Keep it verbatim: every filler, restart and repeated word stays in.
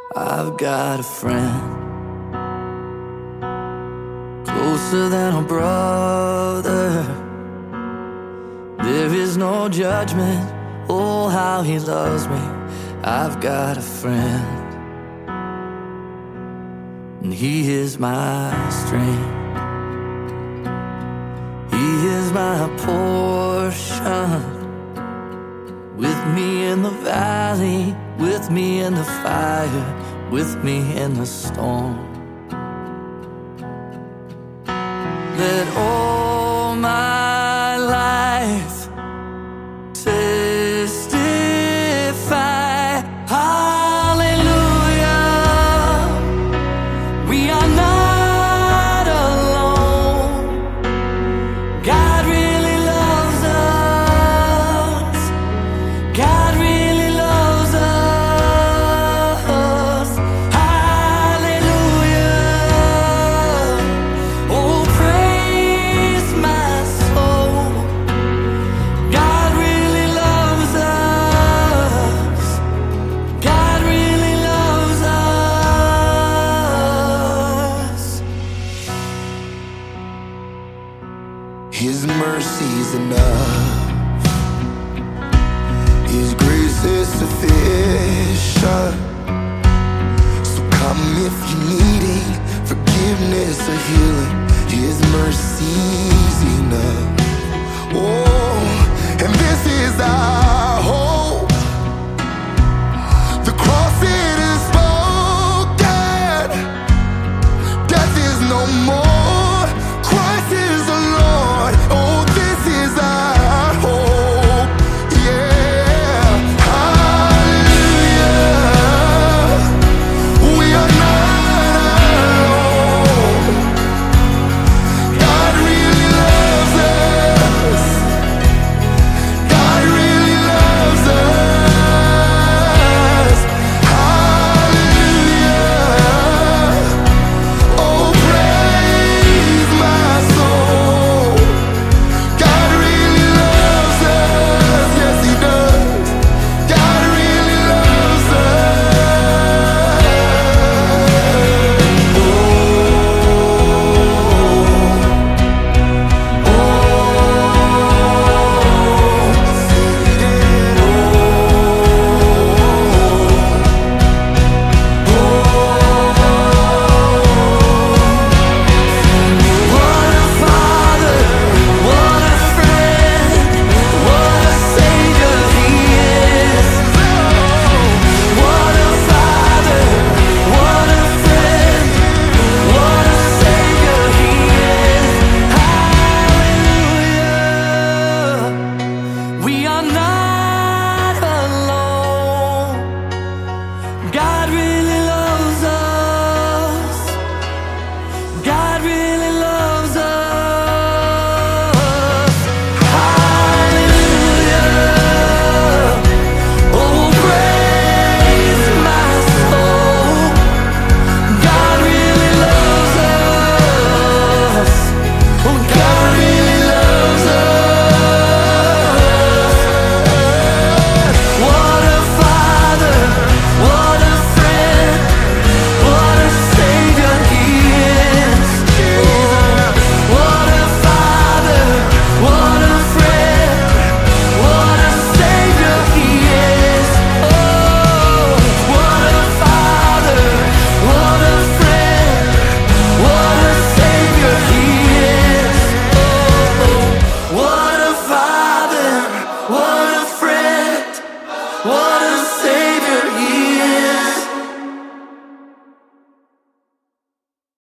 I've got a friend, closer than a brother. There is no judgment, oh how he loves me. I've got a friend, and he is my strength. He is my portion, with me in the valley, with me in the fire, with me in the storm. Let all my life testify, hallelujah, we are not alone. God really loves us. God really loves us. Hallelujah. Oh, praise my soul. God really loves us. God really loves us. His mercy's enough, His grace is sufficient. So come if you're needing forgiveness or healing, His mercy's enough. Oh, and this is our hope.